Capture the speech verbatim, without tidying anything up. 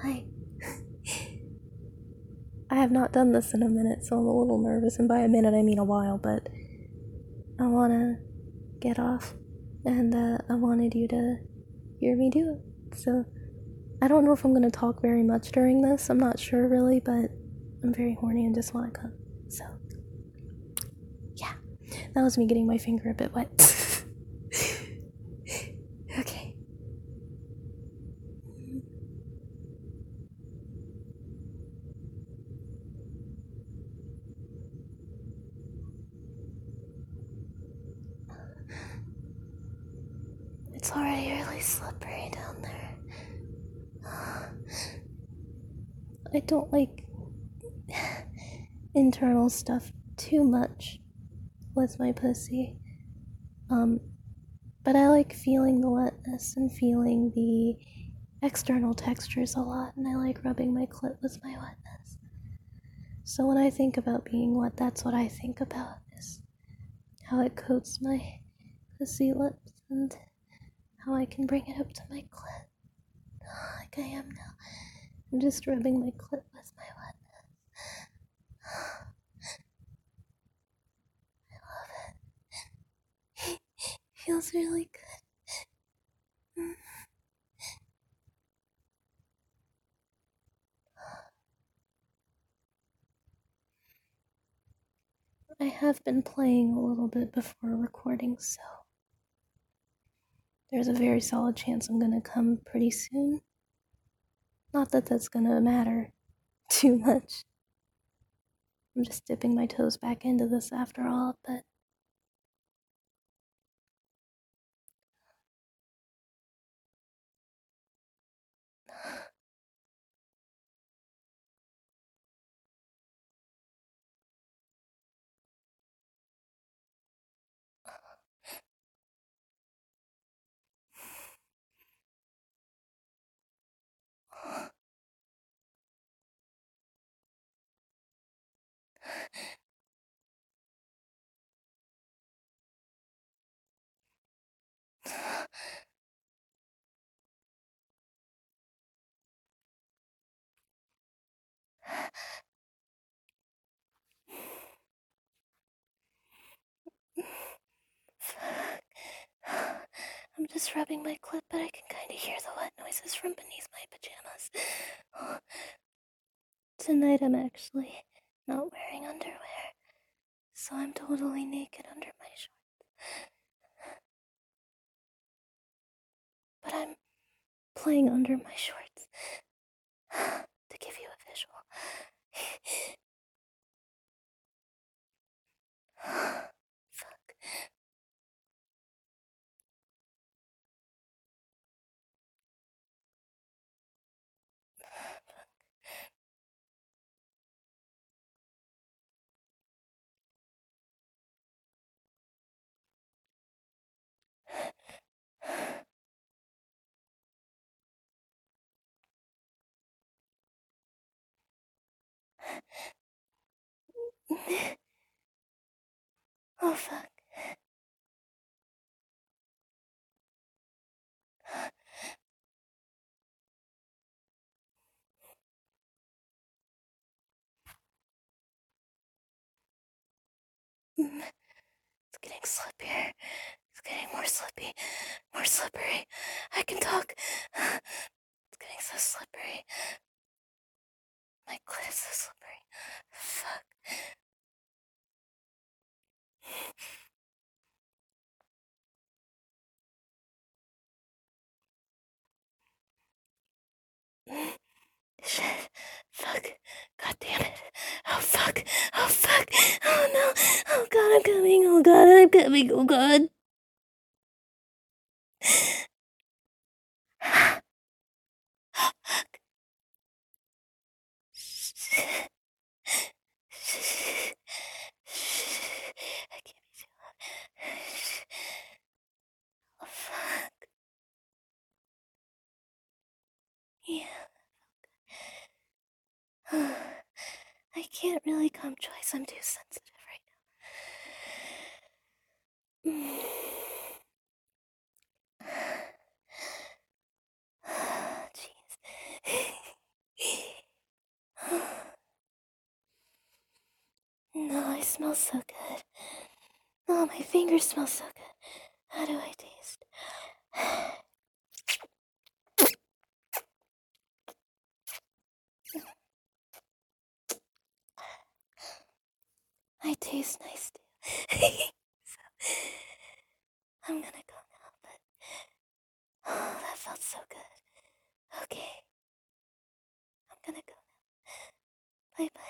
Hi. I have not done this in a minute, so I'm a little nervous, and by a minute I mean a while, but I wanna get off, and uh, I wanted you to hear me do it. So, I don't know if I'm gonna talk very much during this, I'm not sure really, but I'm very horny and just wanna come. So, yeah, that was me getting my finger a bit wet. Okay. It's already really slippery down there. I don't like internal stuff too much with my pussy. Um, but I like feeling the wetness and feeling the external textures a lot, and I like rubbing my clit with my wetness. So when I think about being wet, that's what I think about, is how it coats my pussy lips and how I can bring it up to my clit, like I am now. I'm just rubbing my clit with my wetness. I love it. Feels really good. I have been playing a little bit before recording, so there's a very solid chance I'm gonna come pretty soon. Not that that's gonna matter too much. I'm just dipping my toes back into this after all, but I'm just rubbing my clit, but I can kind of hear the wet noises from beneath my pajamas. Tonight I'm actually not wearing underwear, so I'm totally naked under my shorts. But I'm playing under my shorts to give you a visual. Fuck. Oh fuck. It's getting slippier. It's getting more slippy. More slippery. I can talk. It's getting so slippery. My clit is so slippery. Fuck. Shit. Fuck. God damn it. Oh fuck. Oh fuck. Oh no. Oh god, I'm coming. Oh god, I'm coming. Oh god. I can't be too loud. Oh fuck. Yeah. I can't really come twice. I'm too sensitive right now. Jeez. smell so good. Oh, my fingers smell so good. How do I taste? I taste nice too. So, I'm gonna go now, but oh, that felt so good. Okay, I'm gonna go now. Bye bye.